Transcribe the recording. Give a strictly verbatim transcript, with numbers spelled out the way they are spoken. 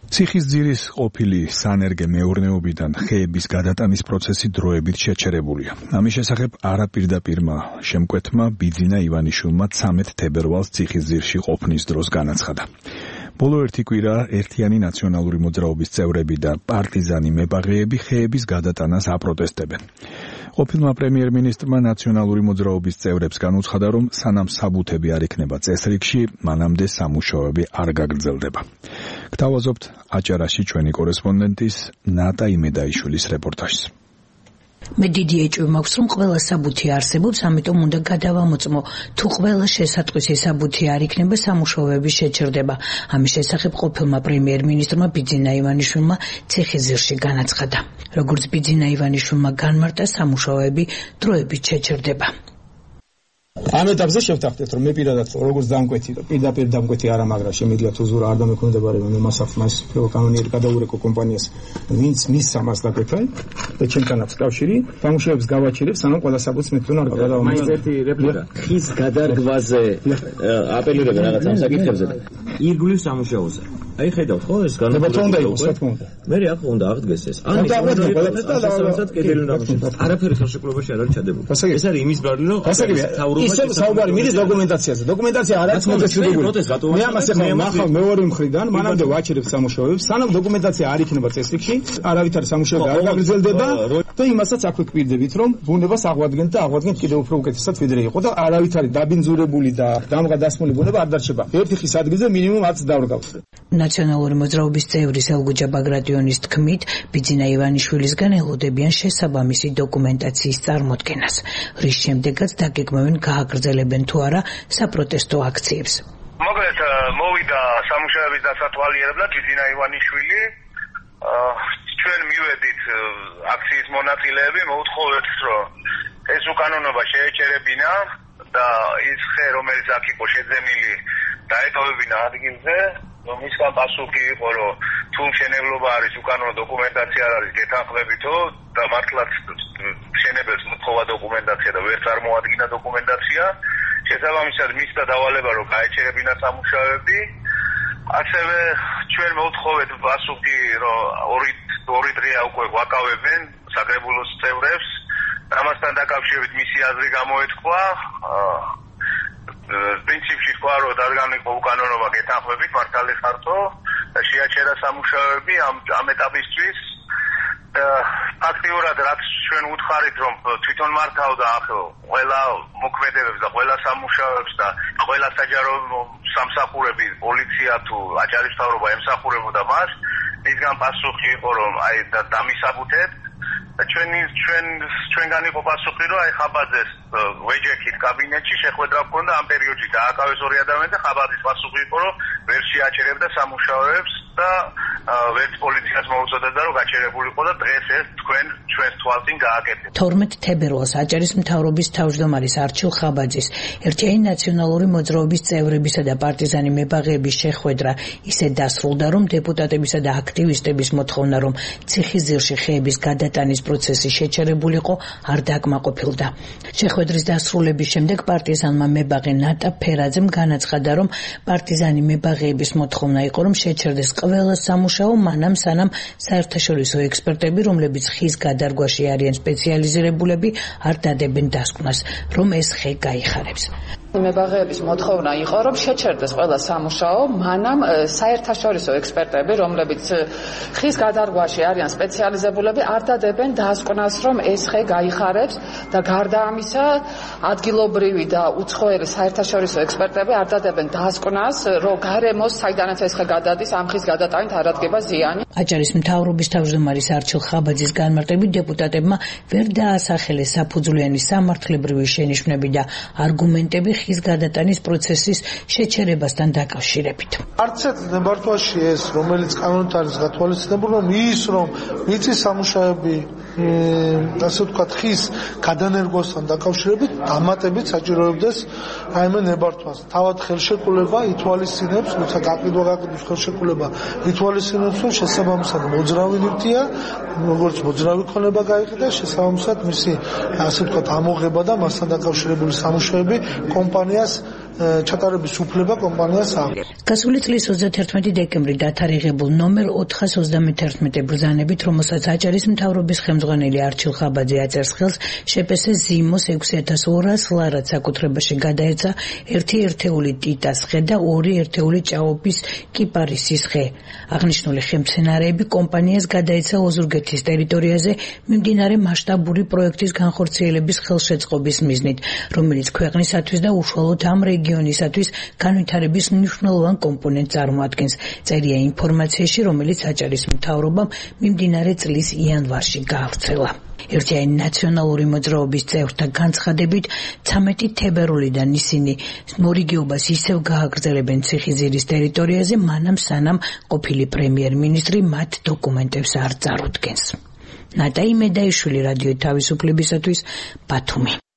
ციხისძირის ყოფილი სანერგე მეურნეობიდან ხეების გადატანის პროცესი დროებით შეჩერებულია. ამის შესახებ არაპირდაპირმა შემკვეთმა ბიძინა ივანიშვილმა ცამეტ თებერვალს ციხისძირში ყოფნის დროს განაცხადა. ბოლო ერთი კვირა ერთიანი ნაციონალური მოძრაობის წევრები და პარტიზანი მებაღეები ხეების გადატანას აპროტესტებენ. ყოფილმა პრემიერ-მინისტრმა ნაციონალური მოძრაობის წევრებს განუცხადა, რომ სანამ საბუთები არ იქნება წესრიგში, მანამდე სამუშაოები არ გაგრძელდება. გთავაზობთ აჭარაში ჩვენი კორესპონდენტის ნატა იმედაიშვილის რეპორტაჟს. მე დიდი ეჭვი მაქვს, რომ ყველა საბუთი არსებობს, ამიტომ უნდა გადავამოწმო. თუ ყველა შესატყვისი საბუთი არ იქნება, სამუშაოები შეჩერდება. ამის შესახებ ყოფილმა პრემიერ-მინისტრმა ბიძინა ივანიშვილმა ციხისძირში განაცხადა. როგორც ბიძინა ივანიშვილმა განმარტა, სამუშაოები დროებით შეჩერდება. ამ ეტაპზე შევთანხმდეთ, რომ მე პირადად როგორც დამკვეთი, პირდაპირ დამკვეთი არა, მაგრამ შემიძლია თუ ზურა არ დამექვემდებარება მე მასახმას კანონიერი გადაურეკო კომპანიას, ვინც მის სამას დაგვეფა და ჩემთანაც კავშირი სამუშაოებს გავაჩერებს, სანამ ყველა საბუთს მე თვითონ არ გადავამოწმო. მაინც ერთი რეპლიკა. ხის გადარგვაზე აპელირებენ რაღაც ამ საკითხებზე და ირგვლივ სამუშაოზე. აი ხედავთ ხო ეს განმარტება უნდა იყოს, რა თქმა უნდა. მე რა ხო უნდა აღდგეს ეს. ან ეს კედელი უნდა აღდგეს. არაფერი ხელშეკრულებაში არ არის ჩადებული. ეს არის იმის ბარული, რომ ისე საუბარი მიდის დოკუმენტაციაზე. დოკუმენტაცია არ არის მოწესრიგებული. მე ამას ახლა ნახავ მეორე მხრიდან, მანამდე ვაჩერებ სამუშაოებს, სანამ დოკუმენტაცია არ იქნება წესრიგში, არავითარი სამუშაოები არ გაგრძელდება და იმასაც აქვეკვირდებით, რომ ბუნებას აღვადგენთ და აღვადგენთ კიდევ უფრო უკეთესად ვიდრე იყო და არავითარი დაბინძურებული და დამღა დასმული ბუნება არ დარჩება. ერთი ხის ადგილზე მინიმუმ ათს დავრგავს. ნაციონალური მოძრაობის წევრის ელგუჯა ბაგრატიონის თქმით, ბიძინა ივანიშვილისგან ელოდებიან შესაბამისი დოკუმენტაციის წარმოდგენას, რის შემდეგაც დაგეგმავენ გააგრძელებენ თუ არა საპროტესტო აქციებს. მოკლედ მოვიდა სამუშაოების დასათვალიერებლად ბიძინა ივანიშვილი. ჩვენ მივედით აქციის მონაწილეები, მოუთხოვეთ, რომ ეს უკანონობა შეეჩერებინა და ის ხე, რომელიც აქ იყო შეძენილი, დაეტოვებინა ადგილზე. მისგან პასუხი იყო, რომ თუ მშენებლობა არის, უკანონო დოკუმენტაცია არ არის, გეთანხმებითო და მართლაც მშენებელს მოთხოვა დოკუმენტაცია და ვერ წარმოადგინა დოკუმენტაცია. შესაბამისად მისცა დავალება, რომ გაეჩერებინა სამუშაოები. ასევე ჩვენ მოვთხოვეთ პასუხი, რომ ორი ორი დღეა უკვე ვაკავებენ საკრებულოს წევრებს. ამასთან დაკავშირებით მისი აზრი გამოეთქვა. პრინციპში თქვა, რომ დადგან იყო უკანონობა გეთანხმებით, მართალი ხართო და შეაჩერა სამუშაოები ამ ამ ეტაპისთვის. ფაქტიურად რაც ჩვენ უთხარით, რომ თვითონ მართავდა ყველა მოქმედებებს და ყველა სამუშაოებს და ყველა საჯარო სამსახურები, პოლიცია თუ აჭარის მთავრობა ემსახურებოდა მას, მისგან პასუხი იყო, რომ აი დამისაბუთეთ და ჩვენი ჩვენ ჩვენგან იყო პასუხი, რომ აი ხაბაძეს ვეჯექით კაბინეტში შეხვედრა ჰქონდა ამ პერიოდში დააკავეს ორი ადამიანი და ხაბაძის პასუხი იყო, რომ ვერ შეაჩერებდა სამუშაოებს და ვერც პოლიციას მოუწოდებდა, რომ გაჩერებულიყო და დღეს ეს თქვენ ჩვენს თვალწინ გააკეთეთ. თორმეტ თებერვალს აჭარის მთავრობის თავმჯდომარის არჩილ ხაბაძის ერთიანი ნაციონალური მოძრაობის წევრებისა და პარტიზანი მებაღეების შეხვედრა ისე დასრულდა, რომ დეპუტატებისა და აქტივისტების მოთხოვნა, რომ ციხისძირში ხეების გადატანის პროცესი შეჩერებულიყო, არ დაკმაყოფილდა. შეხვედრის დასრულების შემდეგ პარტიზანმა მებაღე ნატა ფერაძემ განაცხადა, რომ პარტიზანი მებაღეების მოთხოვნა იყო, რომ შეჩერდეს ყველა სამუშაო, მანამ სანამ საერთაშორისო ექსპერტები, რომლებიც ხის გადარგვაში არიან სპეციალიზირებულები, არ დადებენ დასკვნას, რომ ეს ხე გაიხარებს. მებაღეების მოთხოვნა იყო, რომ შეჩერდეს ყველა სამუშაო, მანამ საერთაშორისო ექსპერტები, რომლებიც ხის გადარგვაში არიან სპეციალიზებულები, არ დადებენ დასკვნას, რომ ეს ხე გაიხარებს და გარდა ამისა, ადგილობრივი და უცხოელი საერთაშორისო ექსპერტები არ დადებენ დასკვნას, რომ გარემოს, საიდანაც ეს ხე გადადის, ამ ხის გადატანით არ ადგება ზიანი. აჭარის მთავრობის თავმჯდომარის არჩილ ხაბაძის განმარტებით დეპუტატებმა ვერ დაასახელეს საფუძვლიანი სამართლებრივი შენიშვნები და არგუმენტები ხის გადატანის პროცესის შეჩერებასთან დაკავშირებით. არც ერთ ნებართვაში ეს, რომელიც კანონით არის გათვალისწინებული, რომ ის რომ მიწის სამუშაოები, ასე ვთქვათ, ხის გადანერგვასთან დაკავშირებით დამატებით საჭიროებდეს რაიმე ნებართვას. თავად ხელშეკრულება ითვალისწინებს, როცა გაყიდვა გაყიდვის ხელშეკრულება ითვალისწინებს, რომ შესაბამისად მოძრავი ნივთია, როგორც მოძრავი ქონება გაიყიდა, შესაბამისად მისი, ასე ვთქვათ, ამოღება და მასთან დაკავშირებული სამუშაოები კომპანიას ჩატარების უფლება კომპანიას აქვს. გასული წლის ოცდათერთმეტი დეკემბრი დათარიღებულ ნომერ ოთხას ოცდამეთერთმეტე ბრძანებით, რომელსაც აჭარის მთავრობის ხელმძღვანელი არჩილ ხაბაძე აწერს ხელს, შეპესე ზიმოს ექვსი ათას ორას ლარად საკუთრებაში გადაეცა ერთი ერთეული ტიტას ხე და ორი ერთეული ჭაობის კიპარისის ხე. აღნიშნული ხემცენარეები კომპანიას გადაეცა ოზურგეთის ტერიტორიაზე მიმდინარე მასშტაბური პროექტის განხორციელების ხელშეწყობის მიზნით, რომელიც ქვეყნისათვის და უშუალოდ ამ რეგიონისათვის განვითარების მნიშვნელოვან კომპონენტს წარმოადგენს. წერია ინფორმაციაში, რომელიც აჭარის მთავრობამ მიმდინარე წლის იანვარში გაავრცელა. ერთიანი ნაციონალური მოძრაობის წევრთა განცხადებით, ცამეტი თებერვლიდან ისინი მორიგეობას ისევ გააგრძელებენ ციხისძირის ტერიტორიაზე, მანამ სანამ ყოფილი პრემიერ-მინისტრი მათ დოკუმენტებს არ წარუდგენს. ნატა იმედაიშვილი, რადიო თავისუფლებისათვის, ბათუმი.